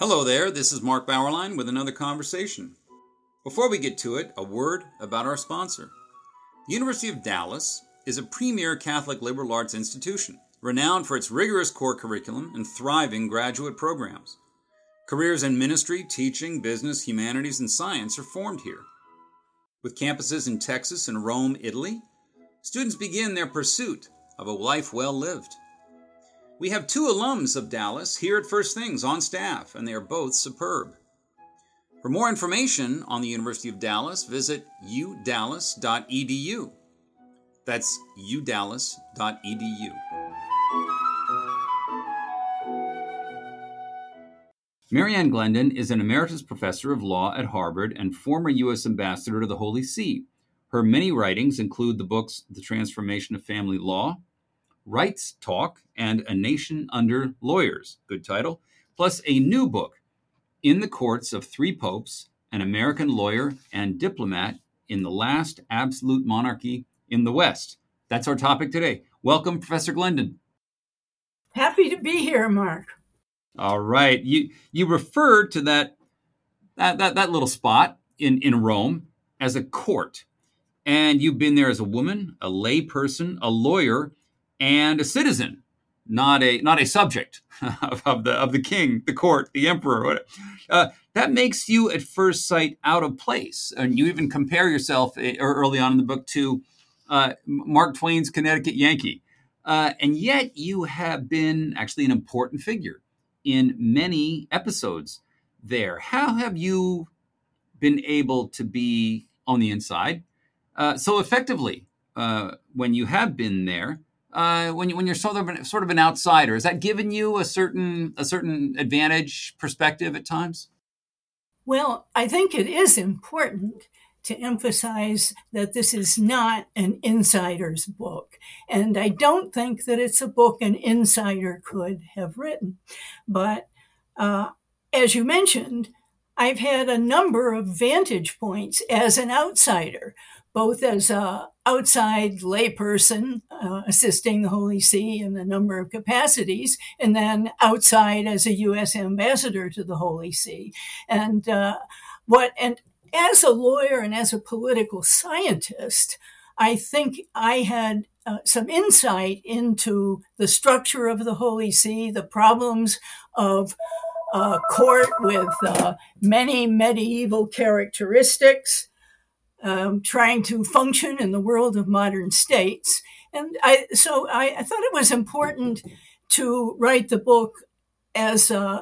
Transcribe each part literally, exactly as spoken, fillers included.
Hello there, this is Mark Bauerlein with another conversation. Before we get to it, a word about our sponsor. The University of Dallas is a premier Catholic liberal arts institution, renowned for its rigorous core curriculum and thriving graduate programs. Careers in ministry, teaching, business, humanities, and science are formed here. With campuses in Texas and Rome, Italy, students begin their pursuit of a life well lived. We have two alums of Dallas here at First Things on staff, and they are both superb. For more information on the University of Dallas, visit u dallas dot e d u. That's u dallas dot e d u. Marianne Glendon is an emeritus professor of law at Harvard and former U S ambassador to the Holy See. Her many writings include the books The Transformation of Family Law, Rights Talk, and A Nation Under Lawyers, good title, plus a new book, In the Courts of Three Popes, An American Lawyer and Diplomat in the Last Absolute Monarchy in the West. That's our topic today. Welcome, Professor Glendon. Happy to be here, Mark. All right. You you referred to that that that, that little spot in, in Rome as a court. And you've been there as a woman, a lay person, a lawyer, and a citizen, not a not a subject of, of the of the king, the court, the emperor. Uh, that makes you at first sight out of place, and you even compare yourself uh, early on in the book to uh, Mark Twain's Connecticut Yankee, uh, and yet you have been actually an important figure in many episodes there. How have you been able to be on the inside uh, so effectively uh, when you have been there? Uh, when you when you're sort of an, sort of an outsider, has that given you a certain a certain advantage perspective at times? Well, I think it is important to emphasize that this is not an insider's book, and I don't think that it's a book an insider could have written. But uh, as you mentioned, I've had a number of vantage points as an outsider, both as a outside layperson uh, assisting the Holy See in a number of capacities, and then outside as a U S ambassador to the Holy See. And uh, what and as a lawyer and as a political scientist, I think I had uh, some insight into the structure of the Holy See, the problems of a court with uh, many medieval characteristics, Um, trying to function in the world of modern states. And I, so I, I thought it was important to write the book as a,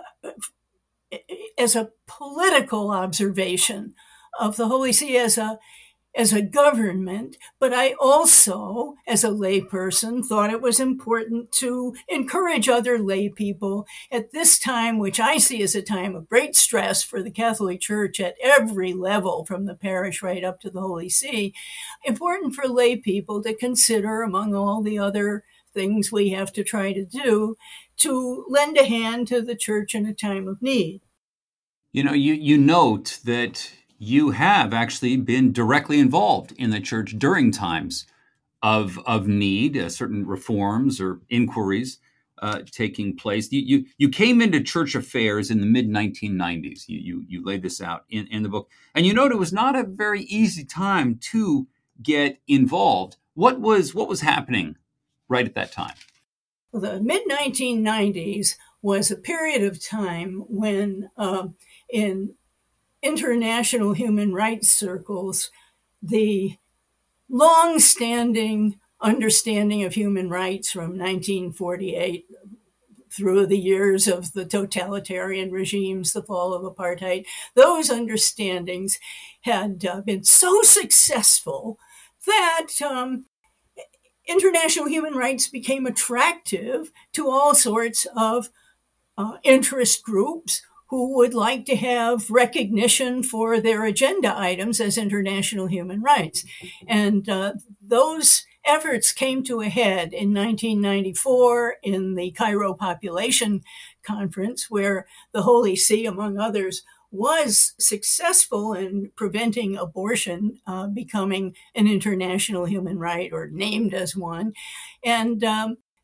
as a political observation of the Holy See as a, as a government, but I also, as a layperson, thought it was important to encourage other lay people at this time, which I see as a time of great stress for the Catholic Church at every level, from the parish right up to the Holy See, important for lay people to consider, among all the other things we have to try to do, to lend a hand to the Church in a time of need. You know, you, you note that you have actually been directly involved in the church during times of of need, uh, certain reforms or inquiries uh, taking place. You, you you came into church affairs in the mid nineteen nineties. You, you you laid this out in, in the book, and you note it was not a very easy time to get involved. What was what was happening right at that time? Well, the mid nineteen nineties was a period of time when uh, in international human rights circles, the long-standing understanding of human rights from nineteen forty-eight through the years of the totalitarian regimes, the fall of apartheid, those understandings had uh, been so successful that um, international human rights became attractive to all sorts of uh, interest groups who would like to have recognition for their agenda items as international human rights. And uh, those efforts came to a head in nineteen ninety-four in the Cairo Population Conference, where the Holy See, among others, was successful in preventing abortion uh, becoming an international human right or named as one. And um,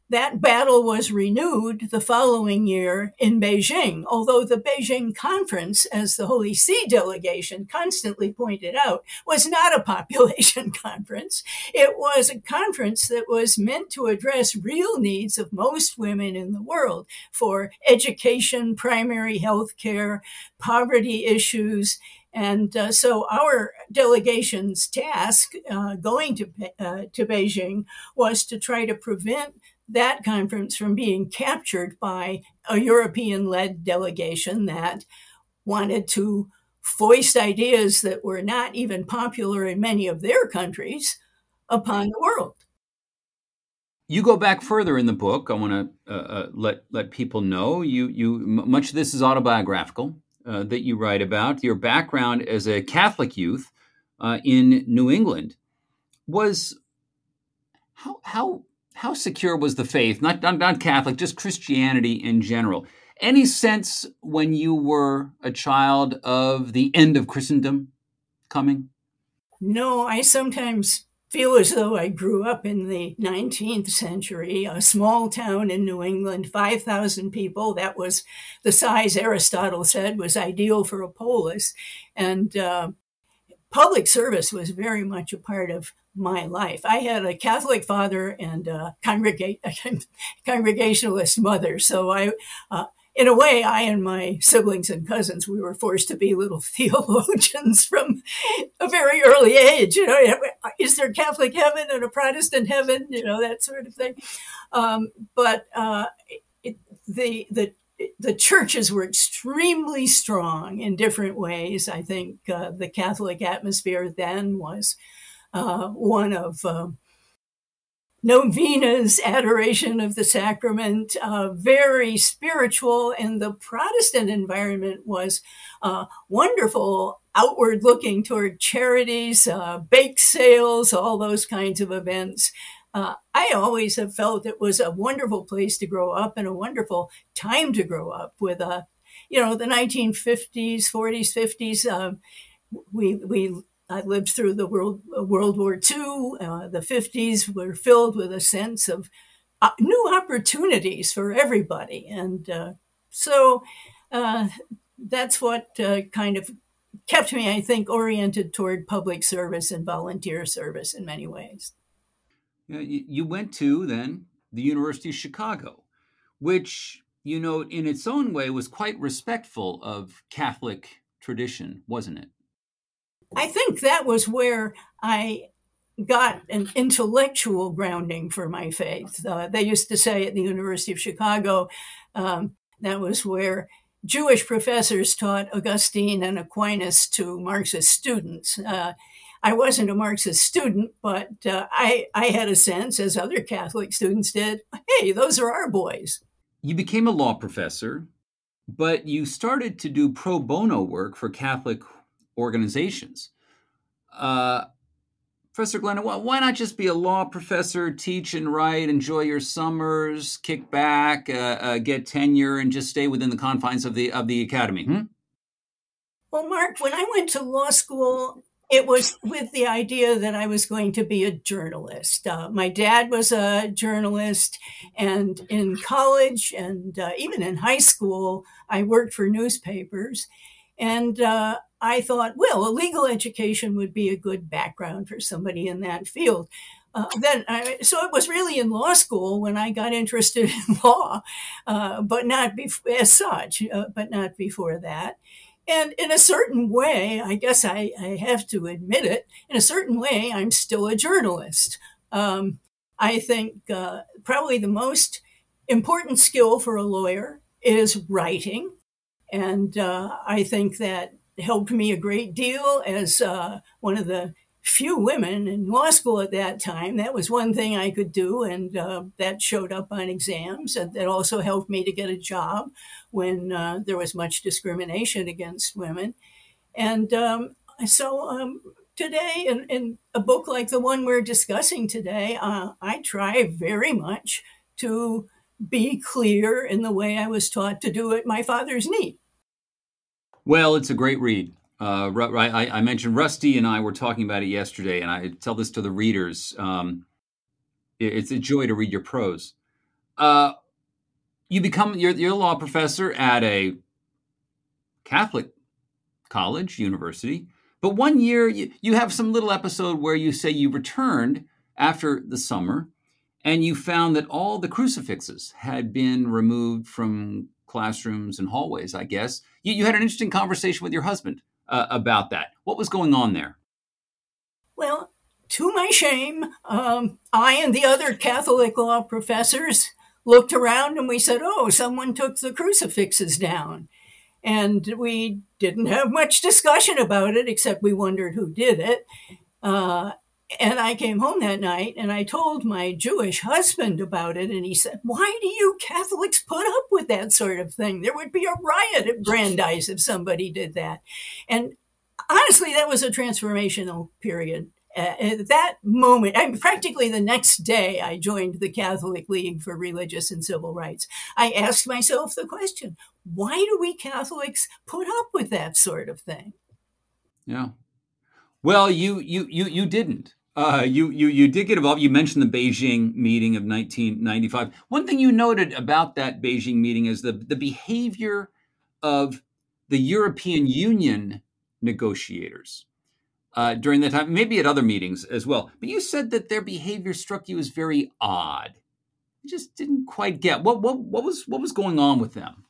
that battle was renewed the following year in Beijing, although the Beijing Conference, as the Holy See delegation constantly pointed out, was not a population conference. It was a conference that was meant to address real needs of most women in the world for education, primary health care, poverty issues. And uh, so our delegation's task uh, going to, uh, to Beijing was to try to prevent that conference from being captured by a European-led delegation that wanted to foist ideas that were not even popular in many of their countries upon the world. You go back further in the book. I want to uh, uh, let let people know you you much of this is autobiographical uh, that you write about. Your background as a Catholic youth uh, in New England was how how. How secure was the faith, not, not, not Catholic, just Christianity in general? Any sense when you were a child of the end of Christendom coming? No, I sometimes feel as though I grew up in the nineteenth century, a small town in New England, five thousand people. That was the size Aristotle said was ideal for a polis. And uh, public service was very much a part of my life. I had a Catholic father and a congrega- congregationalist mother. So I, uh, in a way, I and my siblings and cousins, we were forced to be little theologians from a very early age. You know, is there Catholic heaven and a Protestant heaven? You know, that sort of thing. Um, but uh, it, the the The churches were extremely strong in different ways. I think uh, the Catholic atmosphere then was uh, one of uh, novenas, adoration of the sacrament, uh, very spiritual. And the Protestant environment was uh, wonderful, outward looking toward charities, uh, bake sales, all those kinds of events. Uh, I always have felt it was a wonderful place to grow up and a wonderful time to grow up with, uh, you know, the nineteen fifties, forties, fifties. Uh, we, we, I lived through the World, World War Two. Uh, the fifties were filled with a sense of uh, new opportunities for everybody. And uh, so uh, that's what uh, kind of kept me, I think, oriented toward public service and volunteer service in many ways. You went to, then, the University of Chicago, which, you know, in its own way was quite respectful of Catholic tradition, wasn't it? I think that was where I got an intellectual grounding for my faith. Uh, they used to say at the University of Chicago, um, that was where Jewish professors taught Augustine and Aquinas to Marxist students. Uh, I wasn't a Marxist student, but uh, I, I had a sense, as other Catholic students did, hey, those are our boys. You became a law professor, but you started to do pro bono work for Catholic organizations. Uh, Professor Glenna, why not just be a law professor, teach and write, enjoy your summers, kick back, uh, uh, get tenure, and just stay within the confines of the of the academy? Hmm? Well, Mark, when I went to law school, it was with the idea that I was going to be a journalist. Uh, my dad was a journalist, and in college and uh, even in high school, I worked for newspapers. And uh, I thought, well, a legal education would be a good background for somebody in that field. Uh, then, I, so it was really in law school when I got interested in law, uh, but not bef- as such, uh, but not before that. And in a certain way, I guess I, I have to admit it, in a certain way, I'm still a journalist. Um, I think uh, probably the most important skill for a lawyer is writing. And uh, I think that helped me a great deal as uh, one of the few women in law school at that time. That was one thing I could do, and uh, that showed up on exams. And that also helped me to get a job when uh, there was much discrimination against women. And um, so um, today, in, in a book like the one we're discussing today, uh, I try very much to be clear in the way I was taught to do at my father's knee. Well, it's a great read. Uh, I, I mentioned Rusty and I were talking about it yesterday, and I tell this to the readers. Um, it's a joy to read your prose. uh, you become you're, you're a law professor at a Catholic college, university. But one year you, you have some little episode where you say you returned after the summer and you found that all the crucifixes had been removed from classrooms and hallways, I guess. You, you had an interesting conversation with your husband uh, about that. What was going on there? Well, to my shame, um, I and the other Catholic law professors looked around and we said, oh, someone took the crucifixes down. And we didn't have much discussion about it, except we wondered who did it. Uh, and I came home that night and I told my Jewish husband about it. And he said, why do you Catholics put up with that sort of thing? There would be a riot at Brandeis if somebody did that. And honestly, that was a transformational period. Uh, at that moment, I mean, practically the next day, I joined the Catholic League for Religious and Civil Rights. I asked myself the question, why do we Catholics put up with that sort of thing? Yeah. Well, you you you you didn't. Uh, you you you did get involved. You mentioned the Beijing meeting of nineteen ninety-five. One thing you noted about that Beijing meeting is the the behavior of the European Union negotiators uh, during that time, maybe at other meetings as well. But you said that their behavior struck you as very odd. You just didn't quite get what what what was what was going on with them.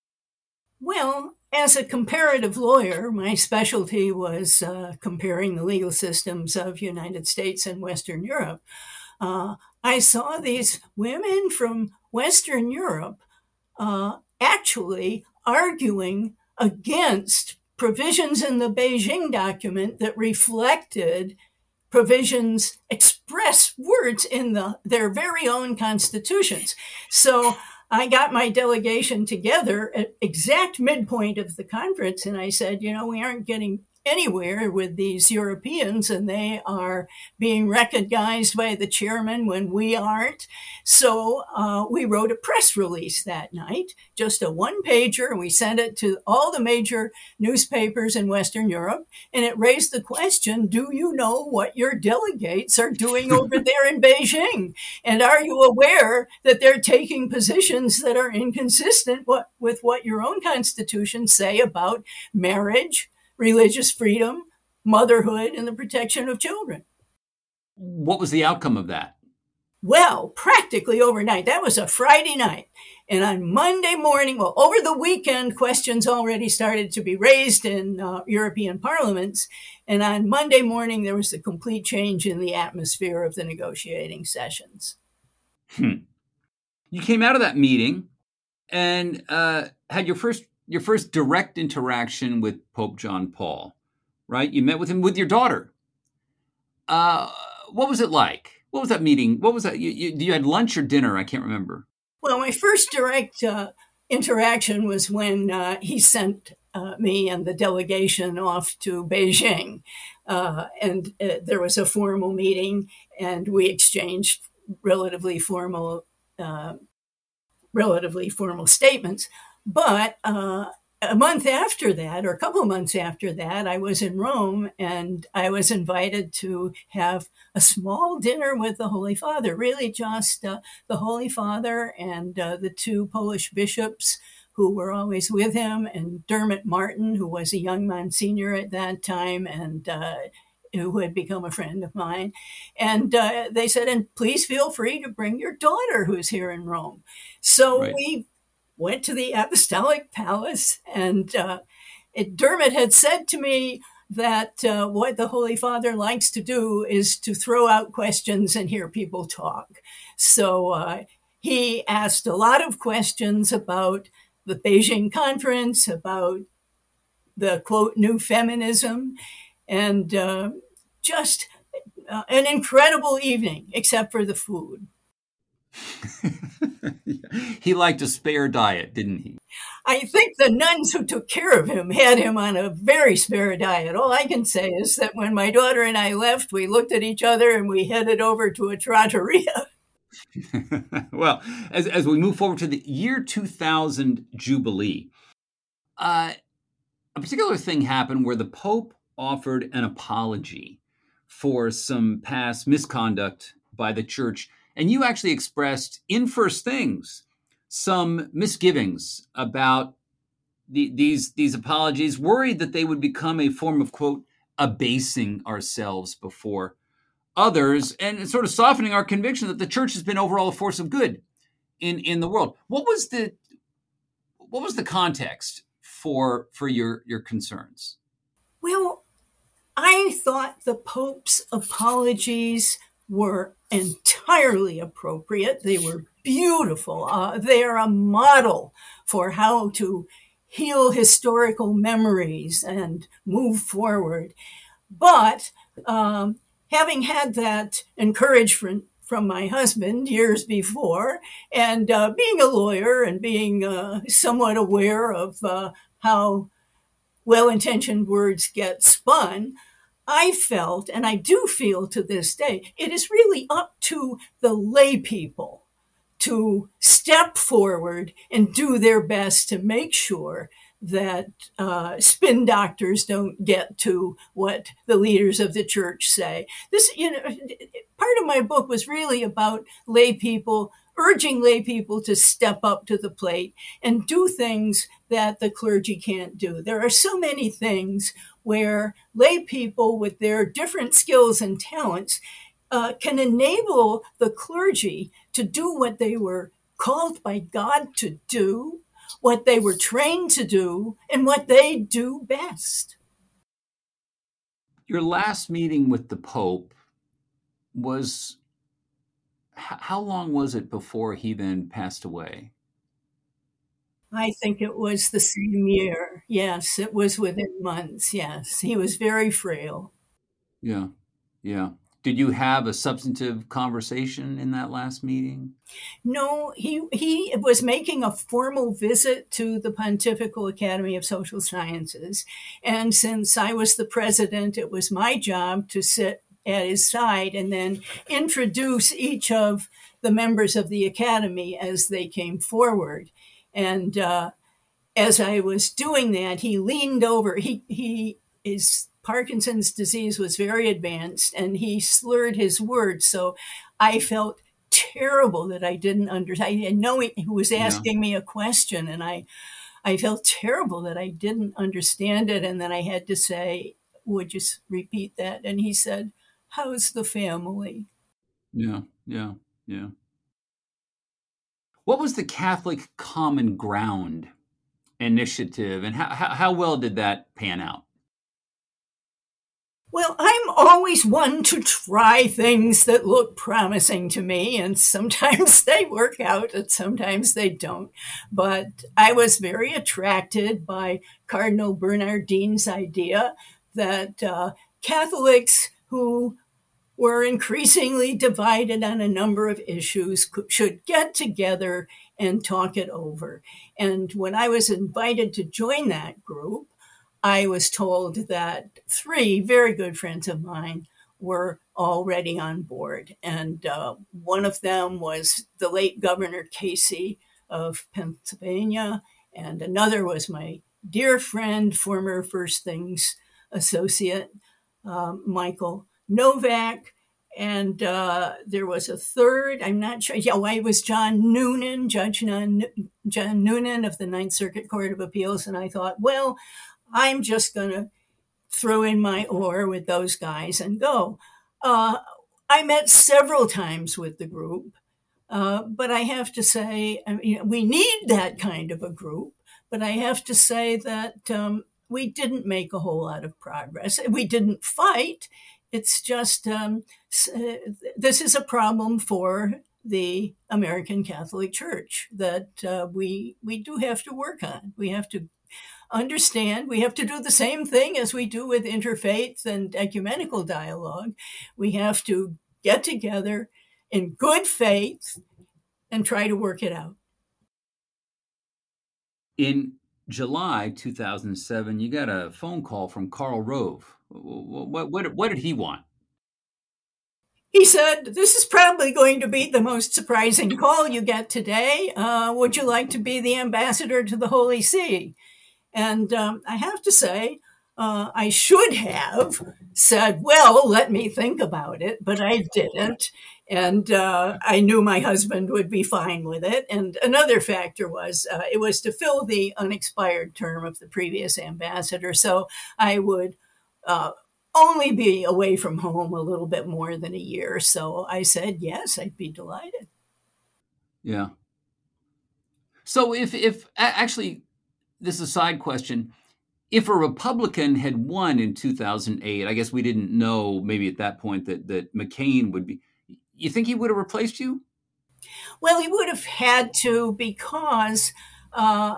Well, as a comparative lawyer, my specialty was uh, comparing the legal systems of United States and Western Europe. Uh, I saw these women from Western Europe uh, actually arguing against provisions in the Beijing document that reflected provisions, express words in the, their very own constitutions. So I got my delegation together at exact midpoint of the conference, and I said, you know, we aren't getting anywhere with these Europeans, and they are being recognized by the chairman when we aren't. So uh, we wrote a press release that night, just a one-pager, and we sent it to all the major newspapers in Western Europe, and it raised the question, do you know what your delegates are doing over there in Beijing? And are you aware that they're taking positions that are inconsistent with what your own constitutions say about marriage, religious freedom, motherhood, and the protection of children? What was the outcome of that? Well, practically overnight. That was a Friday night. And on Monday morning, well, over the weekend, questions already started to be raised in uh, European parliaments. And on Monday morning, there was a complete change in the atmosphere of the negotiating sessions. Hmm. You came out of that meeting and uh, had your first your first direct interaction with Pope John Paul, right? You met with him with your daughter. Uh, what was it like? What was that meeting? What was that? You, you, you had lunch or dinner? I can't remember. Well, my first direct uh, interaction was when uh, he sent uh, me and the delegation off to Beijing. Uh, and uh, there was a formal meeting, and we exchanged relatively formal uh, relatively formal statements. But uh, a month after that, or a couple of months after that, I was in Rome and I was invited to have a small dinner with the Holy Father, really just uh, the Holy Father and uh, the two Polish bishops who were always with him, and Dermot Martin, who was a young Monsignor at that time and uh, who had become a friend of mine. And uh, they said, and please feel free to bring your daughter who's here in Rome. So right. we went to the Apostolic Palace, and uh, it, Dermot had said to me that uh, what the Holy Father likes to do is to throw out questions and hear people talk. So uh, he asked a lot of questions about the Beijing conference, about the, quote, new feminism, and uh, just uh, an incredible evening, except for the food. He liked a spare diet, didn't he? I think the nuns who took care of him had him on a very spare diet. All I can say is that when my daughter and I left, we looked at each other and we headed over to a trattoria. Well, as as we move forward to the year two thousand Jubilee, uh, a particular thing happened where the Pope offered an apology for some past misconduct by the church. And you actually expressed in First Things some misgivings about the, these, these apologies, worried that they would become a form of, quote, abasing ourselves before others, and sort of softening our conviction that the church has been overall a force of good in, in the world. What was the what was the context for for your your concerns? Well, I thought the Pope's apologies were entirely appropriate. They were beautiful. Uh, they are a model for how to heal historical memories and move forward. But um, having had that encouragement from my husband years before, and uh, being a lawyer and being uh, somewhat aware of uh, how well-intentioned words get spun, I felt, and I do feel to this day, it is really up to the lay people to step forward and do their best to make sure that uh, spin doctors don't get to what the leaders of the church say. This, you know, part of my book was really about lay people, urging lay people to step up to the plate and do things that the clergy can't do. There are so many things where lay people with their different skills and talents uh, can enable the clergy to do what they were called by God to do, what they were trained to do, and what they do best. Your last meeting with the Pope was, how long was it before he then passed away? I think it was the same year. Yes, it was within months. Yes, he was very frail. Yeah, yeah. Did you have a substantive conversation in that last meeting? No, he he was making a formal visit to the Pontifical Academy of Social Sciences. And since I was the president, it was my job to sit at his side and then introduce each of the members of the academy as they came forward. And uh, as I was doing that, he leaned over. He he his Parkinson's disease was very advanced, and he slurred his words. So I felt terrible that I didn't understand. I know he, he was asking yeah. me a question, and I I felt terrible that I didn't understand it, and then I had to say, "Would you repeat that?" And he said, "How's the family?" Yeah, yeah, yeah. What was the Catholic Common Ground initiative, and how, how, how well did that pan out? Well, I'm always one to try things that look promising to me, and sometimes they work out and sometimes they don't. But I was very attracted by Cardinal Bernardin's idea that uh, Catholics who were increasingly divided on a number of issues should get together and talk it over. And when I was invited to join that group, I was told that three very good friends of mine were already on board. And uh, one of them was the late Governor Casey of Pennsylvania, and another was my dear friend, former First Things associate, uh, Michael Novak. And uh, there was a third, I'm not sure. Yeah, well, it was John Noonan, Judge John, John Noonan of the Ninth Circuit Court of Appeals. And I thought, well, I'm just going to throw in my oar with those guys and go. Uh, I met several times with the group, uh, but I have to say, I mean, we need that kind of a group, but I have to say that um, we didn't make a whole lot of progress. We didn't fight. It's just, um, this is a problem for the American Catholic Church that uh, we we do have to work on. We have to understand, we have to do the same thing as we do with interfaith and ecumenical dialogue. We have to get together in good faith and try to work it out. In July two thousand seven, you got a phone call from Karl Rove. What, what, what did he want? He said, "This is probably going to be the most surprising call you get today. Uh, would you like to be the ambassador to the Holy See?" And um, I have to say, uh, I should have said, well, let me think about it, but I didn't. And uh, I knew my husband would be fine with it. And another factor was uh, it was to fill the unexpired term of the previous ambassador. So I would uh, only be away from home a little bit more than a year. So I said, yes, I'd be delighted. Yeah. So if, if actually, this is a side question. If a Republican had won in two thousand eight, I guess we didn't know maybe at that point that, that McCain would be, you think he would have replaced you? Well, he would have had to because uh,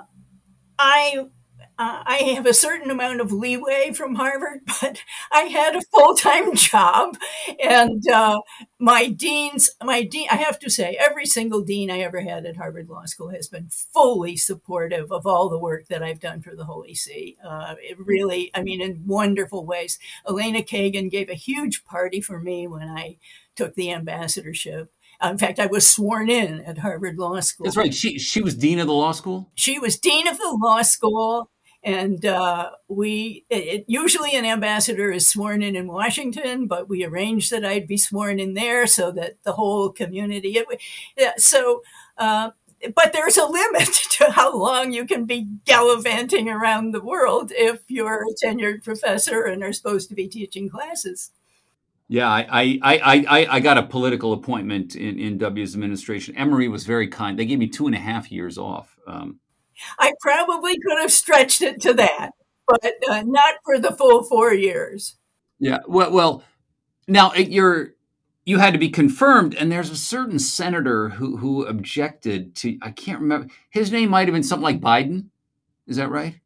I uh, I have a certain amount of leeway from Harvard, but I had a full time job, and uh, my deans, my dean, I have to say, every single dean I ever had at Harvard Law School has been fully supportive of all the work that I've done for the Holy See. Uh, it really, I mean, in wonderful ways. Elena Kagan gave a huge party for me when I took the ambassadorship. Uh, in fact, I was sworn in at Harvard Law School. That's right. She she was dean of the law school? She was dean of the law school. And uh, we it, it, usually an ambassador is sworn in in Washington, but we arranged that I'd be sworn in there so that the whole community. It, yeah, so, uh, but there's a limit to how long you can be gallivanting around the world if you're a tenured professor and are supposed to be teaching classes. Yeah, I I, I, I, I got a political appointment in, in W's administration. Emory was very kind. They gave me two and a half years off. Um, I probably could have stretched it to that, but uh, not for the full four years. Yeah, well, well, now you're you had to be confirmed, and there's a certain senator who who objected to. I can't remember his name. Might have been something like Biden. Is that right?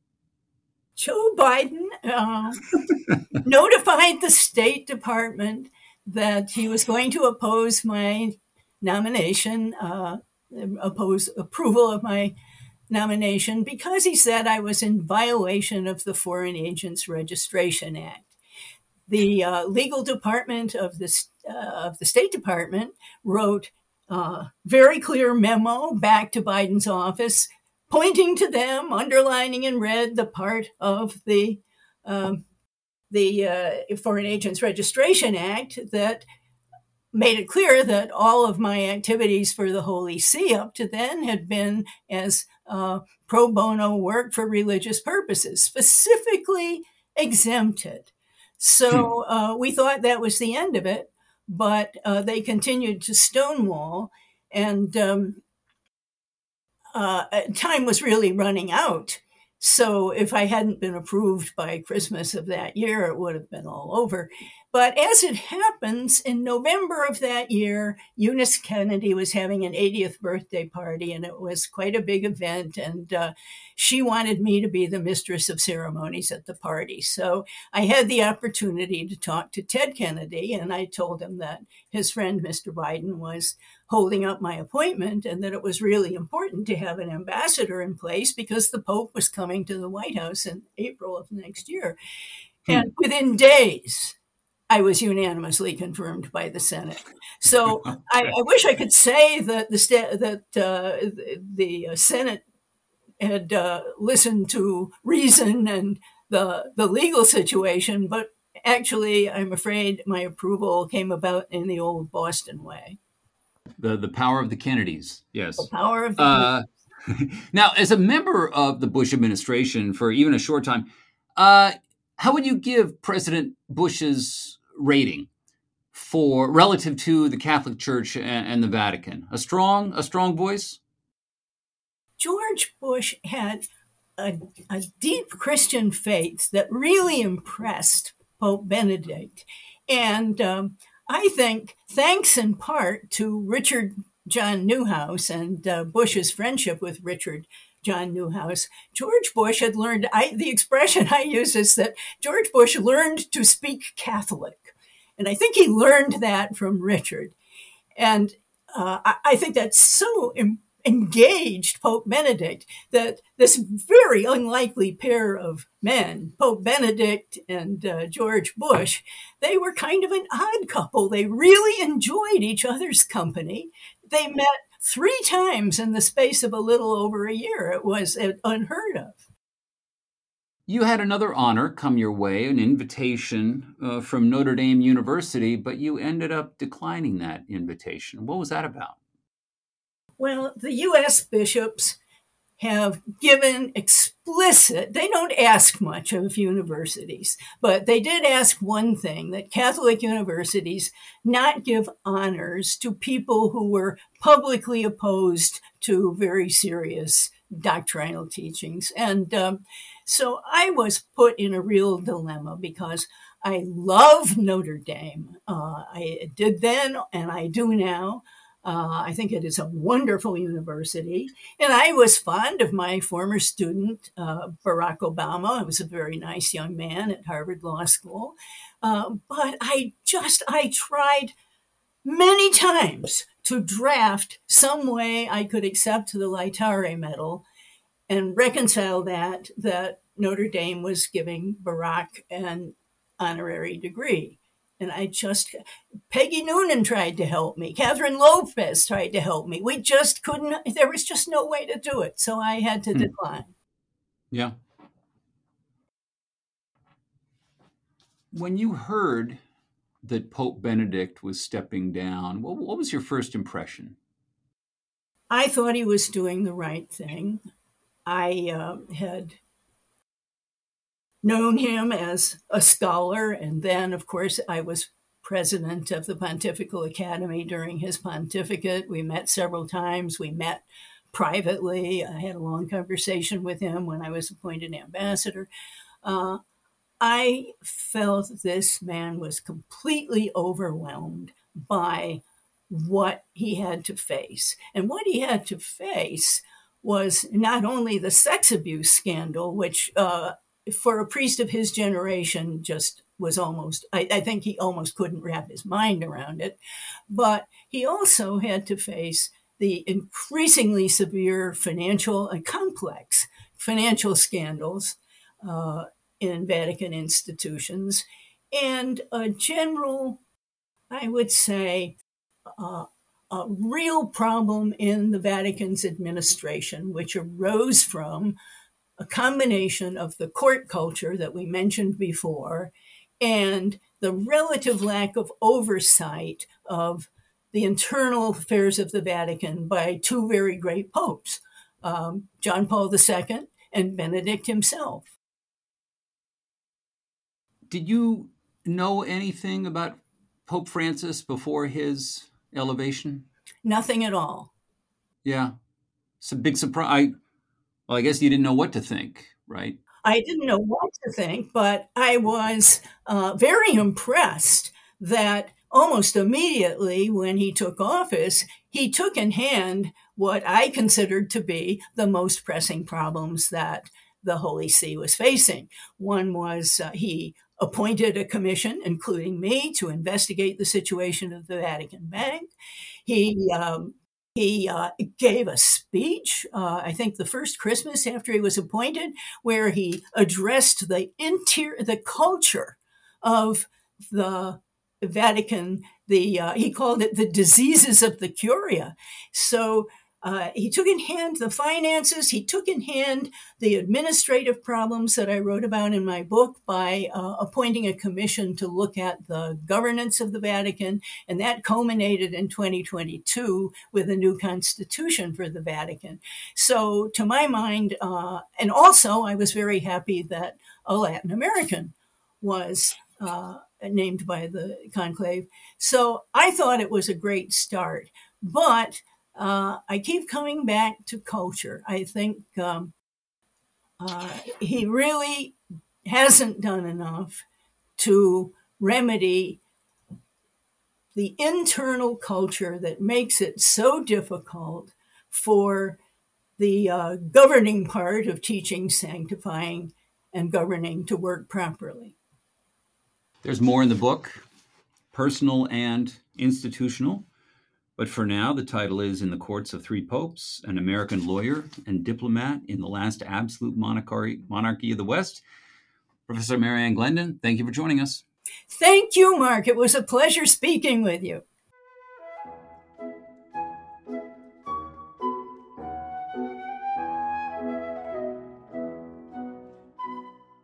Joe Biden uh, notified the State Department that he was going to oppose my nomination, uh, oppose approval of my nomination, because he said I was in violation of the Foreign Agents Registration Act. The uh, legal department of the, uh, of the State Department wrote a very clear memo back to Biden's office, pointing to them, underlining in red the part of the um, the uh, Foreign Agents Registration Act that made it clear that all of my activities for the Holy See up to then had been as uh, pro bono work for religious purposes, specifically exempted. So uh, we thought that was the end of it, but uh, they continued to stonewall, and um, uh, time was really running out. So if I hadn't been approved by Christmas of that year, it would have been all over. But as it happens, in November of that year, Eunice Kennedy was having an eightieth birthday party, and it was quite a big event. And uh, she wanted me to be the mistress of ceremonies at the party. So I had the opportunity to talk to Ted Kennedy, and I told him that his friend, Mister Biden, was holding up my appointment and that it was really important to have an ambassador in place because the Pope was coming to the White House in April of next year. Hmm. And within days, I was unanimously confirmed by the Senate. So I, I wish I could say that the that uh, the, the Senate had uh, listened to reason and the the legal situation, but actually, I'm afraid my approval came about in the old Boston way. The the power of the Kennedys, yes. The power of the uh, Now, as a member of the Bush administration for even a short time, uh, how would you give President Bush's rating for relative to the Catholic Church and, and the Vatican? A strong, a strong voice? George Bush had a, a deep Christian faith that really impressed Pope Benedict. And um, I think, thanks in part to Richard John Neuhaus and uh, Bush's friendship with Richard John Neuhaus, George Bush had learned, I, the expression I use is that George Bush learned to speak Catholic. And I think he learned that from Richard. And uh, I, I think that's so important. Engaged Pope Benedict that this very unlikely pair of men, Pope Benedict and uh, George Bush, they were kind of an odd couple. They really enjoyed each other's company. They met three times in the space of a little over a year. It was unheard of. You had another honor come your way, an invitation uh, from Notre Dame University, but you ended up declining that invitation. What was that about? Well, the U S bishops have given explicit, they don't ask much of universities, but they did ask one thing, that Catholic universities not give honors to people who were publicly opposed to very serious doctrinal teachings. And um, so I was put in a real dilemma because I love Notre Dame. Uh, I did then, and I do now. Uh, I think it is a wonderful university. And I was fond of my former student, uh, Barack Obama. He was a very nice young man at Harvard Law School. Uh, but I just, I tried many times to draft some way I could accept the Laetare Medal and reconcile that, that Notre Dame was giving Barack an honorary degree. And I just, Peggy Noonan tried to help me. Catherine Lopez tried to help me. We just couldn't, there was just no way to do it. So I had to hmm. decline. Yeah. When you heard that Pope Benedict was stepping down, what, what was your first impression? I thought he was doing the right thing. I uh, had known him as a scholar, and then, of course, I was president of the Pontifical Academy during his pontificate. We met several times. We met privately. I had a long conversation with him when I was appointed ambassador. Uh, I felt this man was completely overwhelmed by what he had to face. And what he had to face was not only the sex abuse scandal, which uh, for a priest of his generation just was almost, I, I think he almost couldn't wrap his mind around it, but he also had to face the increasingly severe financial and complex financial scandals uh, in Vatican institutions, and a general, I would say, uh, a real problem in the Vatican's administration, which arose from a combination of the court culture that we mentioned before and the relative lack of oversight of the internal affairs of the Vatican by two very great popes, um, John Paul the Second and Benedict himself. Did you know anything about Pope Francis before his elevation? Nothing at all. Yeah. It's a big surprise. Well, I guess you didn't know what to think, right? I didn't know what to think, but I was uh, very impressed that almost immediately when he took office, he took in hand what I considered to be the most pressing problems that the Holy See was facing. One was uh, he appointed a commission, including me, to investigate the situation of the Vatican Bank. He um, He uh, gave a speech, uh, I think the first Christmas after he was appointed, where he addressed the interior, the culture of the Vatican. The uh, he called it the diseases of the curia. So uh, he took in hand the finances. He took in hand the administrative problems that I wrote about in my book by uh, appointing a commission to look at the governance of the Vatican. And that culminated in twenty twenty-two with a new constitution for the Vatican. So to my mind, uh, and also I was very happy that a Latin American was uh, named by the conclave. So I thought it was a great start. But Uh, I keep coming back to culture. I think um, uh, he really hasn't done enough to remedy the internal culture that makes it so difficult for the uh, governing part of teaching, sanctifying, and governing to work properly. There's more in the book, personal and institutional. But for now, the title is In the Courts of Three Popes, an American lawyer and diplomat in the last absolute monarchy, monarchy of the West. Professor Mary Ann Glendon, thank you for joining us. Thank you, Mark. It was a pleasure speaking with you.